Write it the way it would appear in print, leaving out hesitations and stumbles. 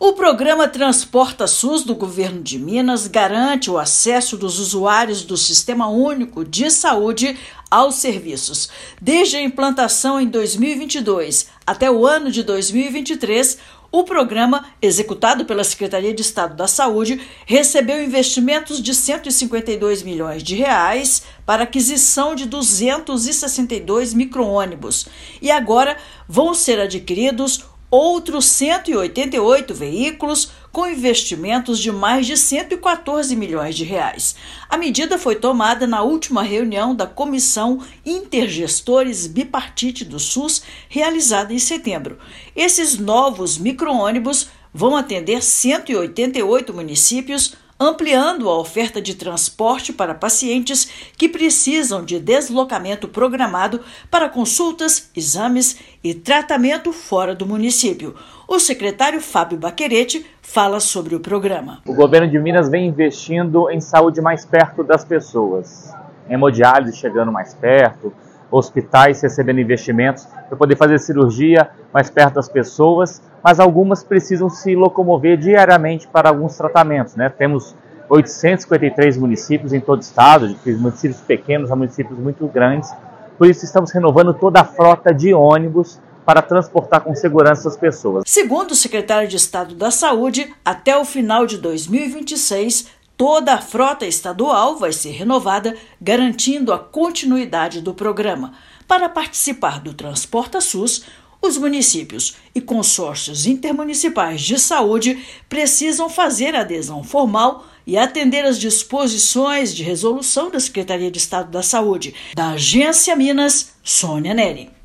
O programa Transporta SUS do Governo de Minas garante o acesso dos usuários do Sistema Único de Saúde aos serviços. Desde a implantação em 2022 até o ano de 2023, o programa, executado pela Secretaria de Estado da Saúde, recebeu investimentos de R$ 152 milhões para aquisição de 262 micro-ônibus. E agora vão ser adquiridos outros 188 veículos com investimentos de mais de R$ 114 milhões. A medida foi tomada na última reunião da Comissão Intergestores Bipartite do SUS, realizada em setembro. Esses novos micro-ônibus vão atender 188 municípios, ampliando a oferta de transporte para pacientes que precisam de deslocamento programado para consultas, exames e tratamento fora do município. O secretário Fábio Baquerete fala sobre o programa. O governo de Minas vem investindo em saúde mais perto das pessoas, hemodiálise chegando mais perto, hospitais recebendo investimentos para poder fazer cirurgia mais perto das pessoas, mas algumas precisam se locomover diariamente para alguns tratamentos, né? Temos 853 municípios em todo o estado, de municípios pequenos a municípios muito grandes, por isso estamos renovando toda a frota de ônibus para transportar com segurança as pessoas. Segundo o secretário de Estado da Saúde, até o final de 2026, toda a frota estadual vai ser renovada, garantindo a continuidade do programa. Para participar do Transporta SUS, os municípios e consórcios intermunicipais de saúde precisam fazer adesão formal e atender às disposições de resolução da Secretaria de Estado da Saúde. Da Agência Minas, Sônia Neri.